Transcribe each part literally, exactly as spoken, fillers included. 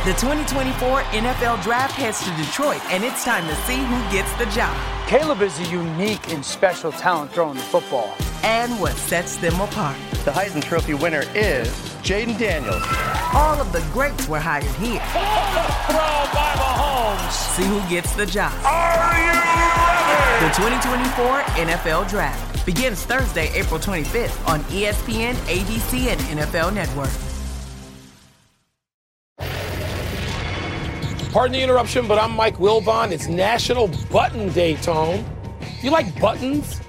The twenty twenty-four N F L Draft heads to Detroit, and it's time to see who gets the job. Caleb is a unique and special talent throwing the football. And what sets them apart. The Heisman Trophy winner is Jaden Daniels. All of the greats were hired here. Throw by Mahomes. See who gets the job. Are you ready? The twenty twenty-four N F L Draft begins Thursday, April twenty-fifth on E S P N, A B C, and N F L Network. Pardon the interruption, but I'm Mike Wilbon. It's National Button Day, Tone. You like buttons?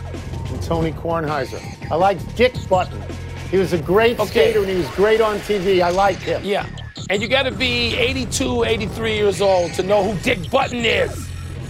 And Tony Kornheiser. I like Dick Button. He was a great Okay. skater, and he was great on T V. I like him. Yeah. And you got to be eighty-two, eighty-three years old to know who Dick Button is.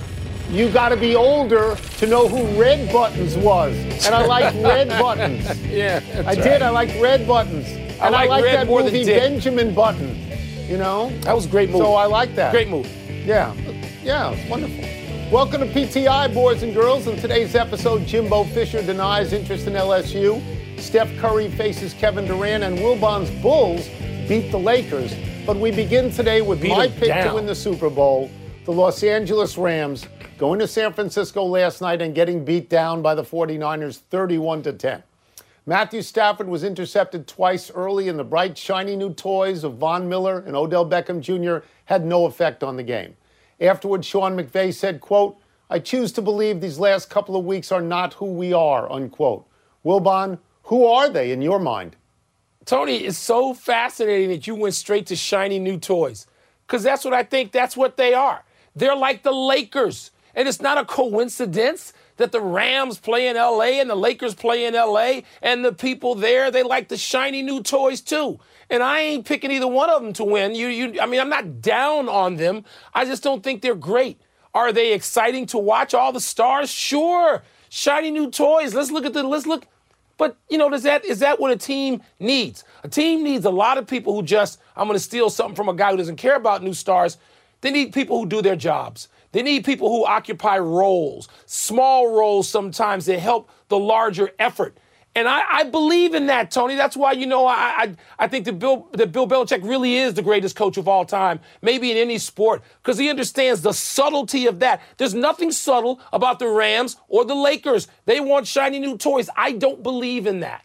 You got to be older to know who Red Buttons was. And I like Red Buttons. Yeah, I that's did. right. I like Red Buttons. And I like like Red that more than movie Dick. Benjamin Button. You know? That was a great move. So I like that. Great move. Yeah. Yeah, it's wonderful. Welcome to P T I, boys and girls. In today's episode, Jimbo Fisher denies interest in L S U. Steph Curry faces Kevin Durant, and Wilbon's Bulls beat the Lakers. But we begin today with Beat my them pick down. to win the Super Bowl, the Los Angeles Rams, going to San Francisco last night and getting beat down by the 49ers thirty-one to ten. Matthew Stafford was intercepted twice early, and the bright, shiny new toys of Von Miller and Odell Beckham Junior had no effect on the game. Afterwards, Sean McVay said, quote, "I choose to believe these last couple of weeks are not who we are," unquote. Wilbon, who are they in your mind? Tony, it's so fascinating that you went straight to shiny new toys. Because that's what I think, that's what they are. They're like the Lakers. And it's not a coincidence that the Rams play in L A and the Lakers play in L A, and the people there, they like the shiny new toys too. And I ain't picking either one of them to win. You, you, I mean, I'm not down on them. I just don't think they're great. Are they exciting to watch? All the stars? Sure. Shiny new toys. Let's look at the, let's look. But, you know, does that, is that what a team needs? A team needs a lot of people who just, I'm going to steal something from a guy who doesn't care about new stars. They need people who do their jobs. They need people who occupy roles, small roles sometimes that help the larger effort. And I, I believe in that, Tony. That's why, you know, I I, I think that Bill, that Bill Belichick really is the greatest coach of all time, maybe in any sport, because he understands the subtlety of that. There's nothing subtle about the Rams or the Lakers. They want shiny new toys. I don't believe in that.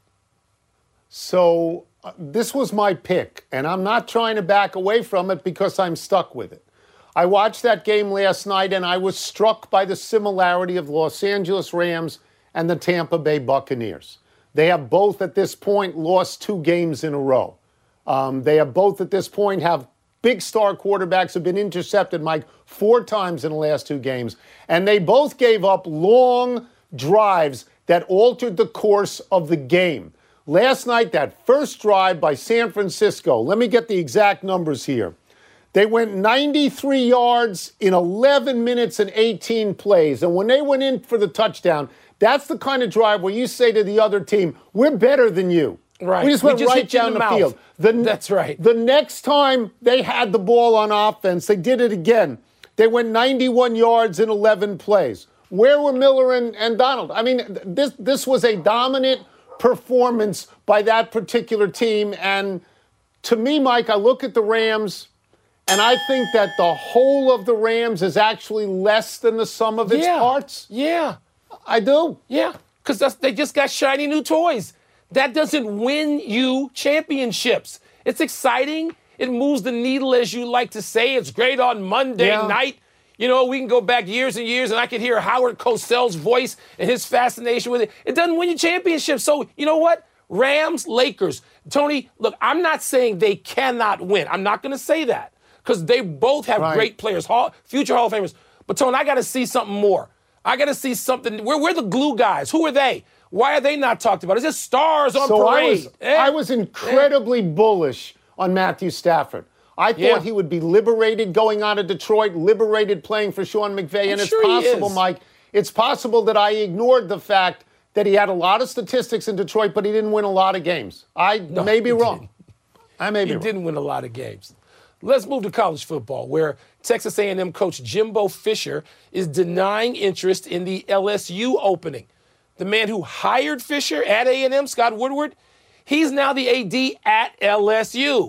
So uh, this was my pick, and I'm not trying to back away from it because I'm stuck with it. I watched that game last night, and I was struck by the similarity of Los Angeles Rams and the Tampa Bay Buccaneers. They have both at this point lost two games in a row. Um, they have both at this point have big star quarterbacks who have been intercepted, Mike, four times in the last two games. And they both gave up long drives that altered the course of the game. Last night, that first drive by San Francisco, let me get the exact numbers here. They went ninety-three yards in eleven minutes and eighteen plays. And when they went in for the touchdown, that's the kind of drive where you say to the other team, we're better than you. Right. We just We went just right hit you in down the the, mouth. field. The, That's right. The next time they had the ball on offense, they did it again. They went ninety-one yards in eleven plays. Where were Miller and, and Donald? I mean, this this was a dominant performance by that particular team. And to me, Mike, I look at the Rams, and I think that the whole of the Rams is actually less than the sum of its Yeah. parts. Yeah. I do. Yeah. Because they just got shiny new toys. That doesn't win you championships. It's exciting. It moves the needle, as you like to say. It's great on Monday Yeah. night. You know, we can go back years and years, and I can hear Howard Cosell's voice and his fascination with it. It doesn't win you championships. So, you know what? Rams, Lakers. Tony, look, I'm not saying they cannot win. I'm not going to say that because they both have Right. great players, Hall, future Hall of Famers. But, Tony, I got to see something more. I got to see something. We're, we're the glue guys. Who are they? Why are they not talked about? It's just stars on So I parade. was, Eh? I was incredibly bullish on Matthew Stafford. I thought Yeah. he would be liberated going out of Detroit, liberated playing for Sean McVay. And it's sure he possible, is. Mike, it's possible that I ignored the fact that he had a lot of statistics in Detroit, but he didn't win a lot of games. I may be he wrong. didn't. I may be He wrong. didn't win a lot of games. Let's move to college football, where Texas A and M coach Jimbo Fisher is denying interest in the L S U opening. The man who hired Fisher at A and M, Scott Woodward, he's now the A D at L S U.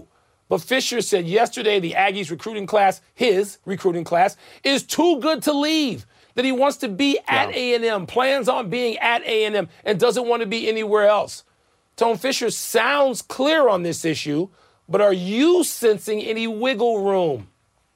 But Fisher said yesterday the Aggies recruiting class, his recruiting class, is too good to leave, that he wants to be at yeah. A and M, plans on being at A and M, and doesn't want to be anywhere else. Tone Fisher sounds clear on this issue, but are you sensing any wiggle room?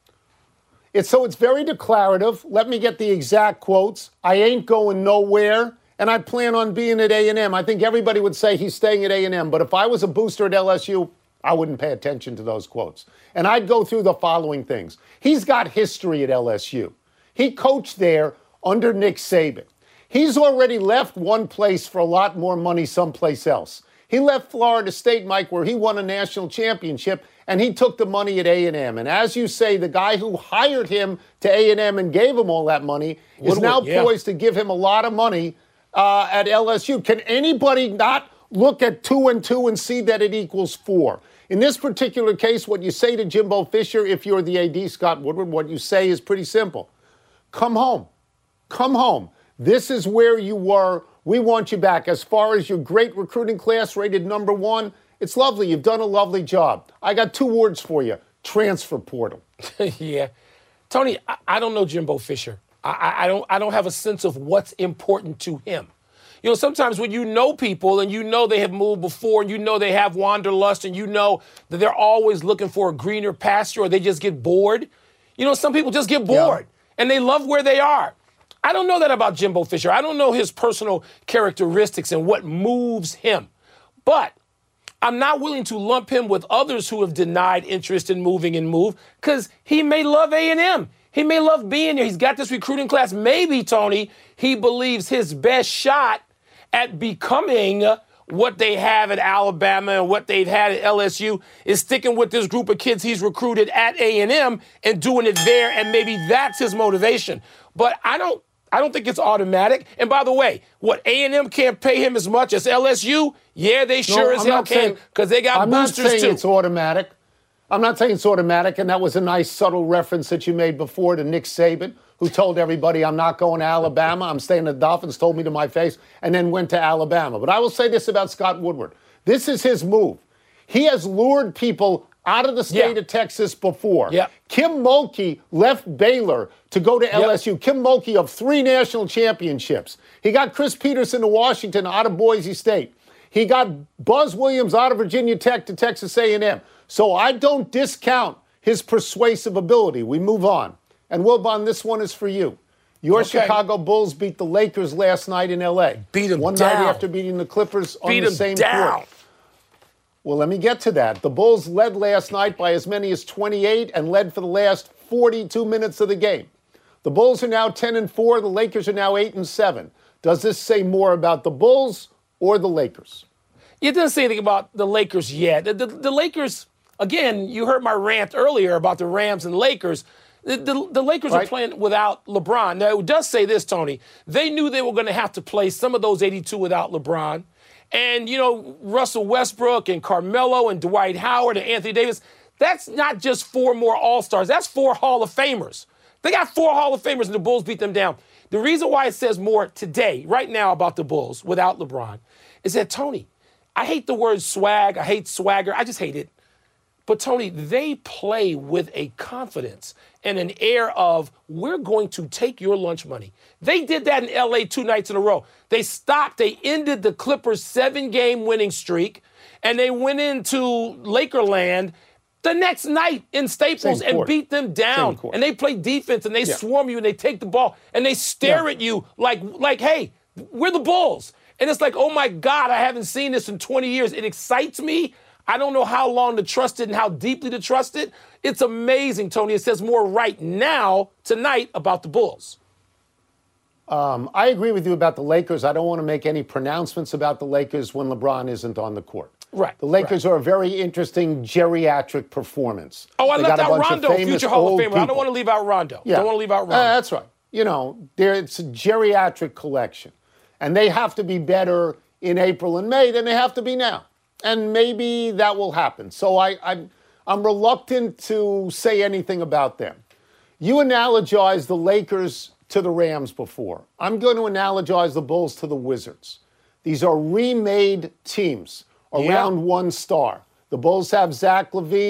It's, so it's very declarative. Let me get the exact quotes. I ain't going nowhere, and I plan on being at A and M. I think everybody would say he's staying at A and M, but if I was a booster at L S U, I wouldn't pay attention to those quotes. And I'd go through the following things. He's got history at L S U. He coached there under Nick Saban. He's already left one place for a lot more money someplace else. He left Florida State, Mike, where he won a national championship, and he took the money at A and M. And as you say, the guy who hired him to A and M and gave him all that money is Woodward, now yeah. poised to give him a lot of money uh, at L S U. Can anybody not look at two and two and see that it equals four? In this particular case, what you say to Jimbo Fisher, if you're the A D, Scott Woodward, what you say is pretty simple. Come home. Come home. This is where you were. We want you back. As far as your great recruiting class rated number one, it's lovely. You've done a lovely job. I got two words for you. Transfer portal. yeah. Tony, I, I don't know Jimbo Fisher. I, I don't I don't have a sense of what's important to him. You know, sometimes when you know people and you know they have moved before and you know they have wanderlust and you know that they're always looking for a greener pasture or they just get bored. You know, some people just get bored yeah. and they love where they are. I don't know that about Jimbo Fisher. I don't know his personal characteristics and what moves him. But I'm not willing to lump him with others who have denied interest in moving and move because he may love A and M. He may love being there. He's got this recruiting class. Maybe, Tony, he believes his best shot at becoming what they have at Alabama and what they've had at L S U is sticking with this group of kids he's recruited at A and M and doing it there, and maybe that's his motivation. But I don't I don't think it's automatic. And by the way, what, A and M can't pay him as much as L S U? Yeah, they sure no, as hell can because they got I'm boosters too. I'm not saying it's automatic. I'm not saying it's automatic, and that was a nice subtle reference that you made before to Nick Saban, who told everybody, I'm not going to Alabama, I'm staying at the Dolphins, told me to my face, and then went to Alabama. But I will say this about Scott Woodward. This is his move. He has lured people out of the state yeah. of Texas before. Yep. Kim Mulkey left Baylor to go to L S U. Yep. Kim Mulkey of three national championships. He got Chris Peterson to Washington out of Boise State. He got Buzz Williams out of Virginia Tech to Texas A and M. So I don't discount his persuasive ability. We move on. And Wilbon, this one is for you. Your okay. Chicago Bulls beat the Lakers last night in L A. Beat them One down. night after beating the Clippers on beat the same down. court. Well, let me get to that. The Bulls led last night by as many as twenty-eight and led for the last forty-two minutes of the game. The Bulls are now ten and four. The Lakers are now eight and seven. Does this say more about the Bulls or the Lakers? It doesn't say anything about the Lakers yet. The, the, the Lakers, again, you heard my rant earlier about the Rams and Lakers. The, the, the Lakers right. are playing without LeBron. Now, it does say this, Tony. They knew they were going to have to play some of those eighty-two without LeBron. And, you know, Russell Westbrook and Carmelo and Dwight Howard and Anthony Davis, that's not just four more All-Stars. That's four Hall of Famers. They got four Hall of Famers, and the Bulls beat them down. The reason why it says more today, right now, about the Bulls without LeBron is that, Tony, I hate the word swag. I hate swagger. I just hate it. But, Tony, they play with a confidence and an air of, we're going to take your lunch money. They did that in L A two nights in a row. They stopped. They ended the Clippers' seven-game winning streak, and they went into Lakerland the next night in Staples and beat them down. And they play defense, and they yeah. swarm you, and they take the ball, and they stare yeah. at you like, like, hey, we're the Bulls. And it's like, oh, my God, I haven't seen this in twenty years. It excites me. I don't know how long to trust it and how deeply to trust it. It's amazing, Tony. It says more right now, tonight, about the Bulls. Um, I agree with you about the Lakers. I don't want to make any pronouncements about the Lakers when LeBron isn't on the court. Right. The Lakers right. are a very interesting geriatric performance. Oh, I they left out Rondo, future Hall of Famer. People. I don't want to leave out Rondo. Yeah. Don't want to leave out Rondo. Uh, that's right. You know, it's a geriatric collection. And they have to be better in April and May than they have to be now. And maybe that will happen. So I, I'm, I'm reluctant to say anything about them. You analogized the Lakers to the Rams before. I'm going to analogize the Bulls to the Wizards. These are remade teams around yeah. one star. The Bulls have Zach LaVine.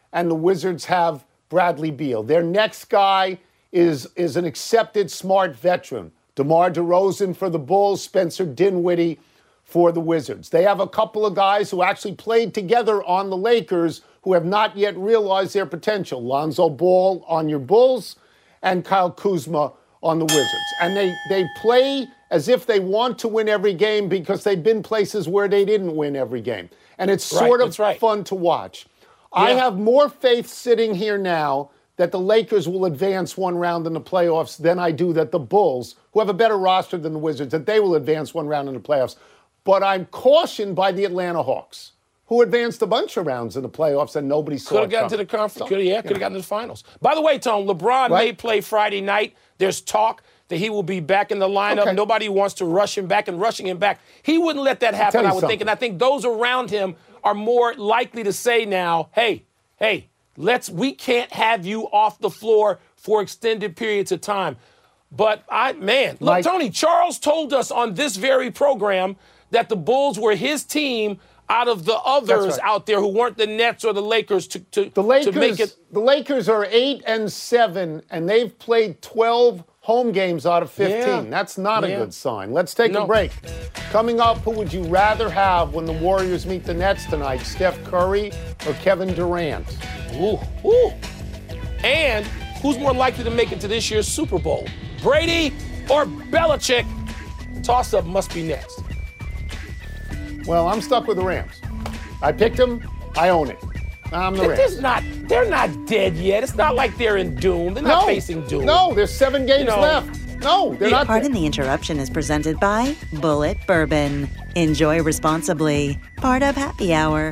and the Wizards have Bradley Beal. Their next guy is, is an accepted smart veteran. DeMar DeRozan for the Bulls, Spencer Dinwiddie for the Wizards. They have a couple of guys who actually played together on the Lakers who have not yet realized their potential. Lonzo Ball on your Bulls and Kyle Kuzma on the Wizards. And they, they play as if they want to win every game because they've been places where they didn't win every game. And it's sort right, of right. fun to watch. Yeah. I have more faith sitting here now that the Lakers will advance one round in the playoffs than I do that the Bulls, who have a better roster than the Wizards, that they will advance one round in the playoffs. But I'm cautioned by the Atlanta Hawks, who advanced a bunch of rounds in the playoffs and nobody saw Could have it gotten coming. to the conference. So, Could have, yeah, could have gotten to the finals. By the way, Tom, LeBron Right. may play Friday night. There's talk that he will be back in the lineup. Okay. Nobody wants to rush him back, and rushing him back, he wouldn't let that happen, tell you I would think. something. And I think those around him are more likely to say now, hey, hey, let's we can't have you off the floor for extended periods of time. But I, man, look, Mike- Tony, Charles told us on this very program that the Bulls were his team out of the others right. out there who weren't the Nets or the Lakers to, to, The Lakers, to make it. the Lakers are eight and seven, and they've played twelve home games out of fifteen. Yeah. That's not a Yeah. good sign. Let's take No. a break. Coming up, who would you rather have when the Warriors meet the Nets tonight? Steph Curry or Kevin Durant? Ooh, ooh. And who's more likely to make it to this year's Super Bowl? Brady or Belichick? Toss-up must be next. Well, I'm stuck with the Rams. I picked them. I own it. I'm the There's Rams. not, they're not dead yet. It's not like they're in doom. They're not No, facing doom. no, there's seven games You know, left. No, they're not. Pardon the interruption is presented by Bullet Bourbon. Enjoy responsibly. Part of Happy Hour.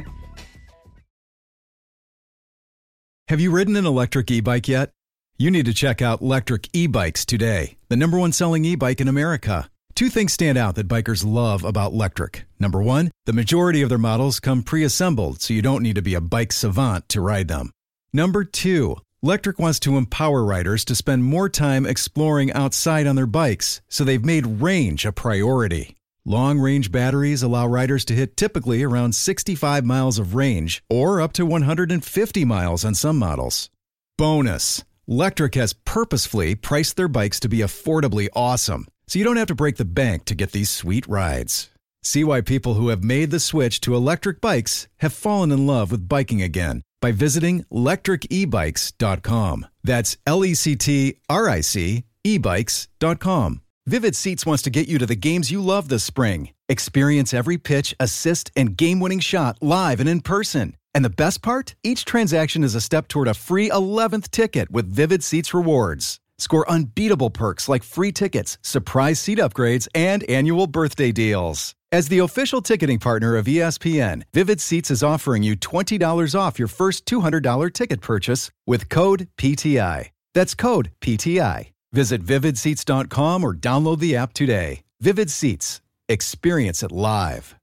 Have you ridden an electric e-bike yet? You need to check out Lectric E-Bikes today, the number one selling e-bike in America. Two things stand out that bikers love about Lectric. Number one, the majority of their models come pre-assembled, so you don't need to be a bike savant to ride them. Number two, Lectric wants to empower riders to spend more time exploring outside on their bikes, so they've made range a priority. Long-range batteries allow riders to hit typically around sixty-five miles of range, or up to one hundred fifty miles on some models. Bonus, Lectric has purposefully priced their bikes to be affordably awesome, so you don't have to break the bank to get these sweet rides. See why people who have made the switch to electric bikes have fallen in love with biking again by visiting lectric e bikes dot com. That's L E C T R I C e bikes dot com. Vivid Seats wants to get you to the games you love this spring. Experience every pitch, assist, and game-winning shot live and in person. And the best part? Each transaction is a step toward a free eleventh ticket with Vivid Seats rewards. Score unbeatable perks like free tickets, surprise seat upgrades, and annual birthday deals. As the official ticketing partner of E S P N, Vivid Seats is offering you twenty dollars off your first two hundred dollars ticket purchase with code P T I. That's code P T I. Visit vivid seats dot com or download the app today. Vivid Seats. Experience it live.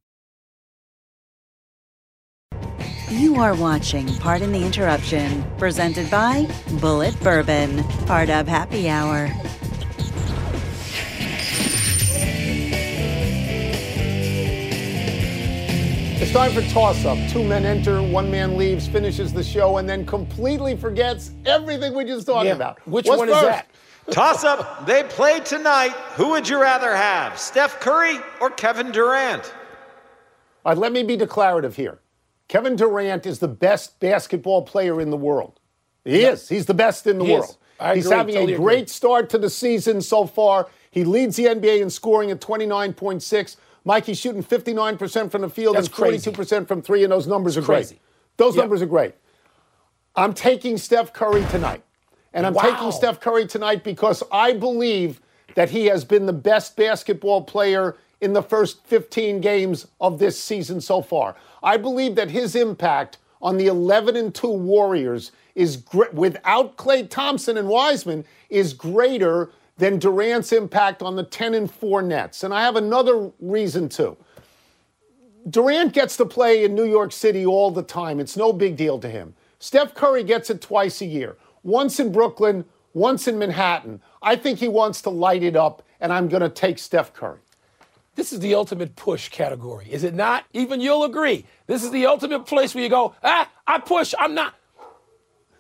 You are watching Pardon the Interruption, presented by Bullet Bourbon, part of Happy Hour. It's time for toss-up. Two men enter, one man leaves, finishes the show, and then completely forgets everything we just talked Yeah. about. Which What's one first? is that? Toss up. They play tonight. Who would you rather have, Steph Curry or Kevin Durant? All right, let me be declarative here. Kevin Durant is the best basketball player in the world. He is. He's the best in the He is. world. I He's agree. having Totally a agree. great start to the season so far. He leads the N B A in scoring at twenty-nine point six. Mike, he's shooting fifty-nine percent from the field That's and forty-two percent from three, and those numbers are Crazy. great. Those Yep. numbers are great. I'm taking Steph Curry tonight. And I'm Wow. taking Steph Curry tonight because I believe that he has been the best basketball player in the first fifteen games of this season so far. I believe that his impact on the eleven and two Warriors is gr- without Klay Thompson and Wiseman is greater than Durant's impact on the ten and four Nets. And I have another reason too. Durant gets to play in New York City all the time. It's no big deal to him. Steph Curry gets it twice a year. Once in Brooklyn, once in Manhattan. I think he wants to light it up, and I'm going to take Steph Curry. This is the ultimate push category, is it not? Even you'll agree. This is the ultimate place where you go, ah, I push, I'm not.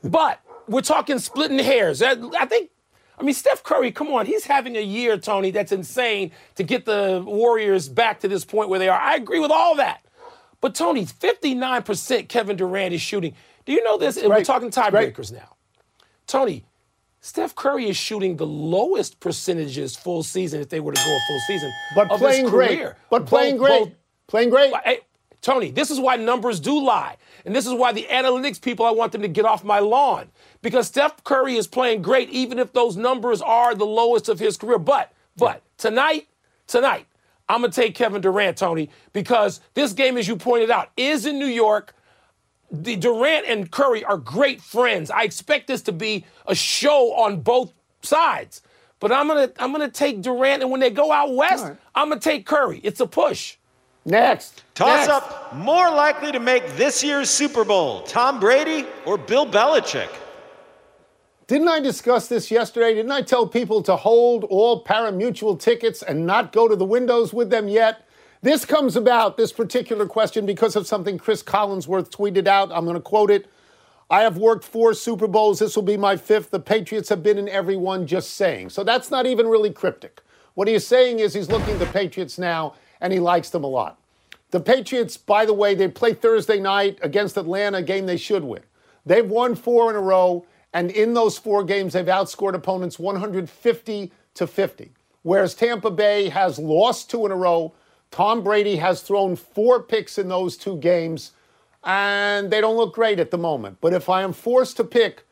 But we're talking splitting hairs. I, I think, I mean, Steph Curry, come on, he's having a year, Tony, that's insane to get the Warriors back to this point where they are. I agree with all that. But, Tony, fifty-nine percent Kevin Durant is shooting. Do you know this? We're talking tiebreakers now. Tony, Steph Curry is shooting the lowest percentages full season if they were to go a full season but of playing his career. Great. But playing both, great. Both, playing great. Hey, Tony, this is why numbers do lie. And this is why the analytics people, I want them to get off my lawn. Because Steph Curry is playing great even if those numbers are the lowest of his career. But, but tonight, tonight, I'm going to take Kevin Durant, Tony, because this game, as you pointed out, is in New York. The Durant and Curry are great friends. I expect this to be a show on both sides. But I'm going to I'm going to take Durant, and when they go out west, right. I'm going to take Curry. It's a push. Next. Toss Next. up more likely to make this year's Super Bowl, Tom Brady or Bill Belichick? Didn't I discuss this yesterday? Didn't I tell people to hold all pari-mutuel tickets and not go to the windows with them yet? This comes about, this particular question, because of something Chris Collinsworth tweeted out. I'm going to quote it. I have worked four Super Bowls. This will be my fifth. The Patriots have been in every one, just saying. So that's not even really cryptic. What he is saying is he's looking at the Patriots now, and he likes them a lot. The Patriots, by the way, they play Thursday night against Atlanta, a game they should win. They've won four in a row, and in those four games, they've outscored opponents one hundred fifty to fifty. Whereas Tampa Bay has lost two in a row. Tom Brady has thrown four picks in those two games, and they don't look great at the moment. But if I am forced to pick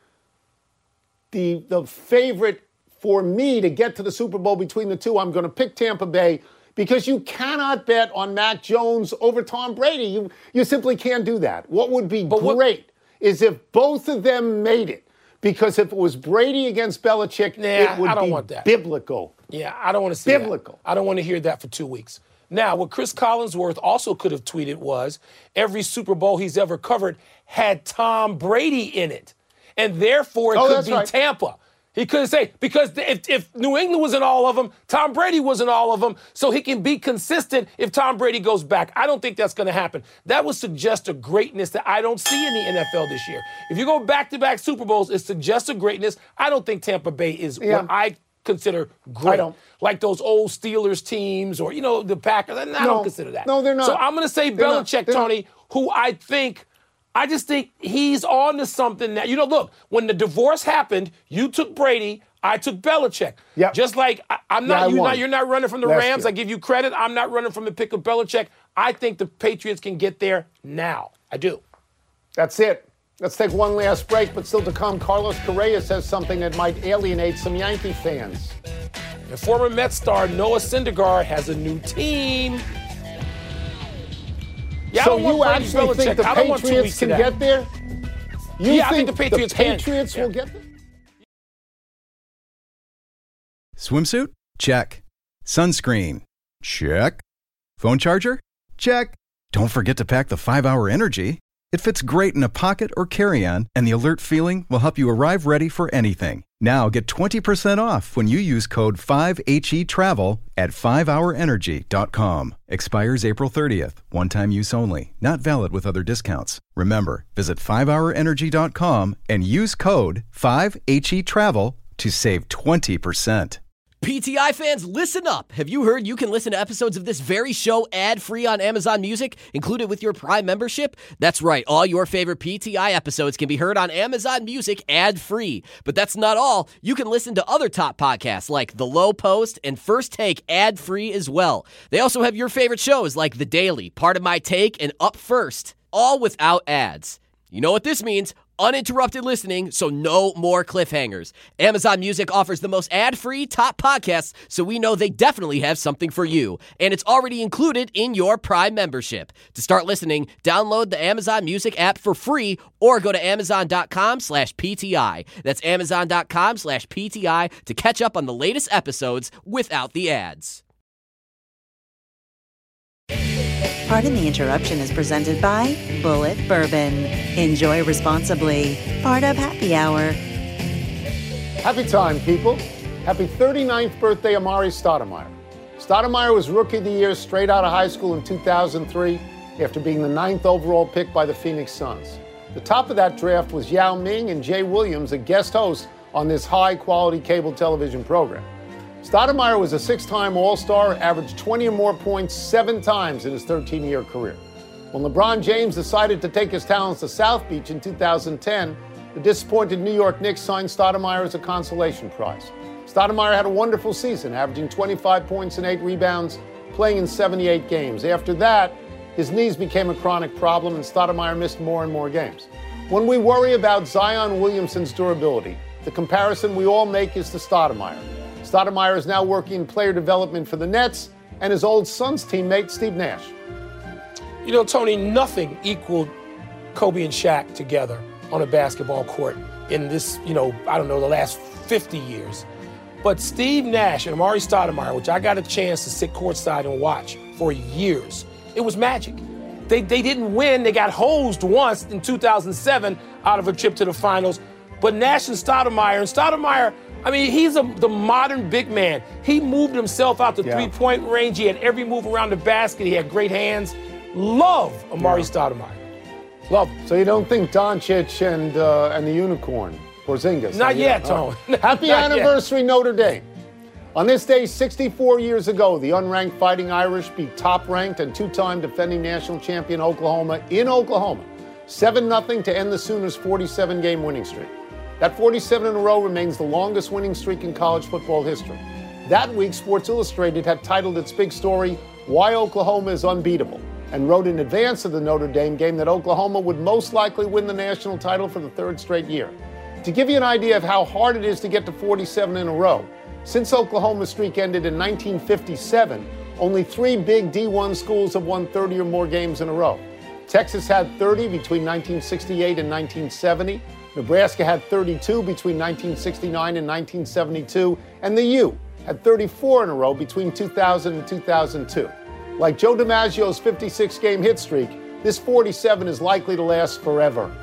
the, the favorite for me to get to the Super Bowl between the two, I'm going to pick Tampa Bay, because you cannot bet on Mac Jones over Tom Brady. You, you simply can't do that. What would be but great what, is if both of them made it. Because if it was Brady against Belichick, nah, it would I don't be want that. biblical. Yeah, I don't want to see biblical. That. I don't want to hear that for two weeks. Now, what Chris Collinsworth also could have tweeted was every Super Bowl he's ever covered had Tom Brady in it. And therefore, it oh, could be right. Tampa. He couldn't say, because if, if New England was in all of them, Tom Brady was in all of them, so he can be consistent if Tom Brady goes back. I don't think that's going to happen. That would suggest a greatness that I don't see in the N F L this year. If you go back-to-back Super Bowls, it suggests a greatness. I don't think Tampa Bay is yeah. what I consider great. I don't. Like those old Steelers teams or, you know, the Packers. I no, don't consider that. No, they're not. So I'm going to say they're Belichick, not. Tony, who I think – I just think he's on to something that, you know, look, when the divorce happened, you took Brady, I took Belichick. Yep. Just like I, I'm not, yeah, you not, you're not running from the Last Rams. year. I give you credit. I'm not running from the pick of Belichick. I think the Patriots can get there now. I do. That's it. Let's take one last break, but still to come, Carlos Correa says something that might alienate some Yankee fans. And former Mets star Noah Syndergaard has a new team. Yeah, so I don't you want actually Belichick. think the I don't want two Patriots weeks can to get there? You yeah, think I think the Patriots, the Patriots can. will Yeah. get there? Swimsuit? Check. Sunscreen? Check. Phone charger? Check. Don't forget to pack the five hour Energy. It fits great in a pocket or carry-on, and the alert feeling will help you arrive ready for anything. Now get twenty percent off when you use code five H E travel at five hour energy dot com. Expires April thirtieth. One-time use only. Not valid with other discounts. Remember, visit five hour energy dot com and use code five H E travel to save twenty percent. P T I fans, listen up. Have you heard you can listen to episodes of this very show ad-free on Amazon Music, included with your Prime membership? That's right. All your favorite P T I episodes can be heard on Amazon Music ad-free. But that's not all. You can listen to other top podcasts like The Low Post and First Take ad-free as well. They also have your favorite shows like The Daily, Part of My Take, and Up First, all without ads. You know what this means? Uninterrupted listening, so no more cliffhangers. Amazon Music offers the most ad-free top podcasts, so we know they definitely have something for you. And it's already included in your Prime membership. To start listening, download the Amazon Music app for free or go to amazon.com slash PTI. That's amazon.com slash PTI to catch up on the latest episodes without the ads. Pardon the Interruption is presented by Bullet Bourbon. Enjoy responsibly. Part of Happy Hour. Happy time, people. Happy thirty-ninth birthday, Amari Stoudemire. Stoudemire was Rookie of the Year straight out of high school in two thousand three after being the ninth overall pick by the Phoenix Suns. The top of that draft was Yao Ming and Jay Williams, a guest host on this high-quality cable television program. Stoudemire was a six-time All-Star, averaged twenty or more points seven times in his thirteen-year career. When LeBron James decided to take his talents to South Beach in two thousand ten, the disappointed New York Knicks signed Stoudemire as a consolation prize. Stoudemire had a wonderful season, averaging twenty-five points and eight rebounds, playing in seventy-eight games. After that, his knees became a chronic problem, and Stoudemire missed more and more games. When we worry about Zion Williamson's durability, the comparison we all make is to Stoudemire. Stoudemire is now working in player development for the Nets and his old Suns teammate, Steve Nash. You know, Tony, nothing equaled Kobe and Shaq together on a basketball court in this, you know, I don't know, the last fifty years. But Steve Nash and Amar'e Stoudemire, which I got a chance to sit courtside and watch for years, it was magic. They, they didn't win. They got hosed once in two thousand seven out of a trip to the finals. But Nash and Stoudemire, and Stoudemire, I mean, he's a, the modern big man. He moved himself out the yeah. three-point range. He had every move around the basket. He had great hands. Love Amar'e yeah. Stoudemire. Love him. So you don't think Doncic and uh, and the unicorn, Porzingis? Not yet, Tone. Right. Happy Not anniversary, yet. Notre Dame. On this day, sixty-four years ago, the unranked Fighting Irish beat top-ranked and two-time defending national champion Oklahoma in Oklahoma, seven nothing to end the Sooners' forty-seven game winning streak. That forty-seven in a row remains the longest winning streak in college football history. That week, Sports Illustrated had titled its big story, Why Oklahoma is Unbeatable, and wrote in advance of the Notre Dame game that Oklahoma would most likely win the national title for the third straight year. To give you an idea of how hard it is to get to forty-seven in a row, since Oklahoma's streak ended in nineteen fifty-seven, only three big D one schools have won thirty or more games in a row. Texas had thirty between nineteen sixty-eight and nineteen seventy. Nebraska had thirty-two between nineteen sixty-nine and nineteen seventy-two. And the U had thirty-four in a row between two thousand and two thousand two. Like Joe DiMaggio's fifty-six game hit streak, this forty-seven is likely to last forever.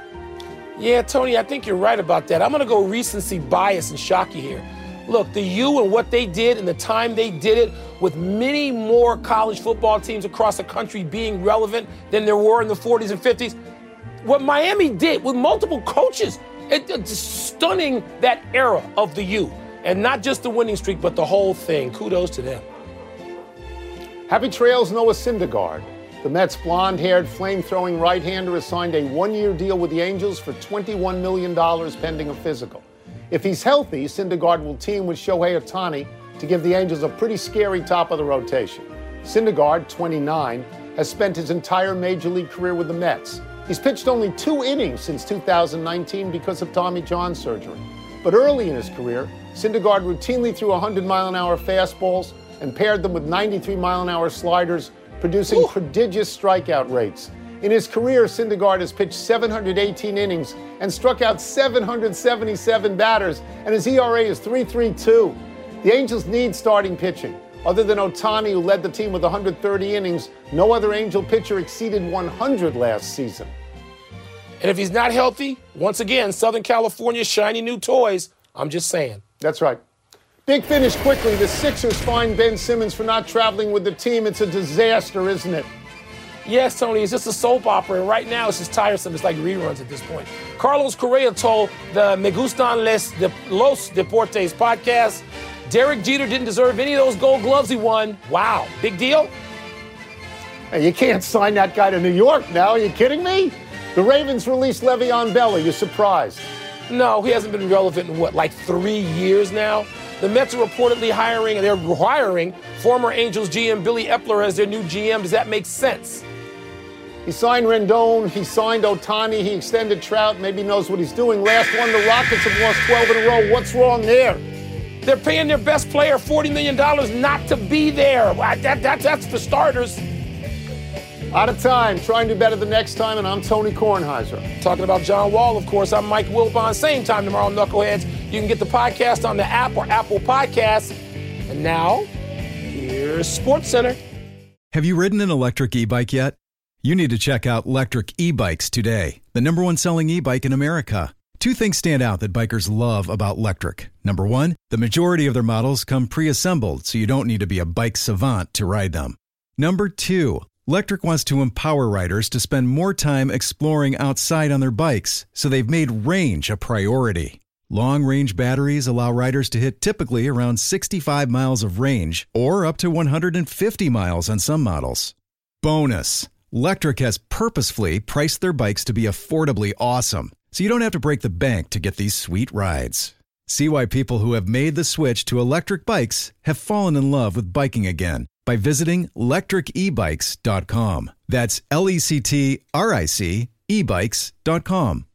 Yeah, Tony, I think you're right about that. I'm going to go recency bias and shock you here. Look, the U and what they did and the time they did it, with many more college football teams across the country being relevant than there were in the forties and fifties. What Miami did with multiple coaches, it, it's stunning that era of the U. And not just the winning streak, but the whole thing. Kudos to them. Happy trails, Noah Syndergaard. The Mets' blonde-haired, flame-throwing right-hander has signed a one-year deal with the Angels for twenty-one million dollars pending a physical. If he's healthy, Syndergaard will team with Shohei Ohtani to give the Angels a pretty scary top of the rotation. Syndergaard, twenty-nine, has spent his entire major league career with the Mets. He's pitched only two innings since two thousand nineteen because of Tommy John surgery. But early in his career, Syndergaard routinely threw one hundred mile an hour fastballs and paired them with ninety-three mile an hour sliders, producing Ooh. prodigious strikeout rates. In his career, Syndergaard has pitched seven hundred eighteen innings and struck out seven hundred seventy-seven batters, and his E R A is three point three two. The Angels need starting pitching. Other than Ohtani, who led the team with one hundred thirty innings, no other Angel pitcher exceeded one hundred last season. And if he's not healthy, once again, Southern California's shiny new toys. I'm just saying. That's right. Big finish quickly. The Sixers fined Ben Simmons for not traveling with the team. It's a disaster, isn't it? Yes, Tony, it's just a soap opera, and right now it's just tiresome. It's like reruns at this point. Carlos Correa told the Me Gustan Les De- Los Deportes podcast, Derek Jeter didn't deserve any of those gold gloves he won. Wow, big deal? Hey, you can't sign that guy to New York now. Are you kidding me? The Ravens released Le'Veon Bell. Are you surprised? No, he hasn't been relevant in, what, like three years now? The Mets are reportedly hiring, and they're hiring former Angels G M Billy Epler as their new G M. Does that make sense? He signed Rendon. He signed Ohtani. He extended Trout. Maybe knows what he's doing. Last one, the Rockets have lost twelve in a row. What's wrong there? They're paying their best player forty million dollars not to be there. That, that, that's for starters. Out of time. Try and do better the next time, and I'm Tony Kornheiser. Talking about John Wall, of course. I'm Mike Wilbon. Same time tomorrow, Knuckleheads. You can get the podcast on the app or Apple Podcasts. And now, here's SportsCenter. Have you ridden an electric e-bike yet? You need to check out Lectric E-Bikes today, the number one selling e-bike in America. Two things stand out that bikers love about Lectric. Number one, the majority of their models come pre-assembled, so you don't need to be a bike savant to ride them. Number two, Lectric wants to empower riders to spend more time exploring outside on their bikes, so they've made range a priority. Long-range batteries allow riders to hit typically around sixty-five miles of range or up to one hundred fifty miles on some models. Bonus! Lectric has purposefully priced their bikes to be affordably awesome, so you don't have to break the bank to get these sweet rides. See why people who have made the switch to electric bikes have fallen in love with biking again by visiting lectric e bikes dot com. That's L E C T R I C e bikes dot com.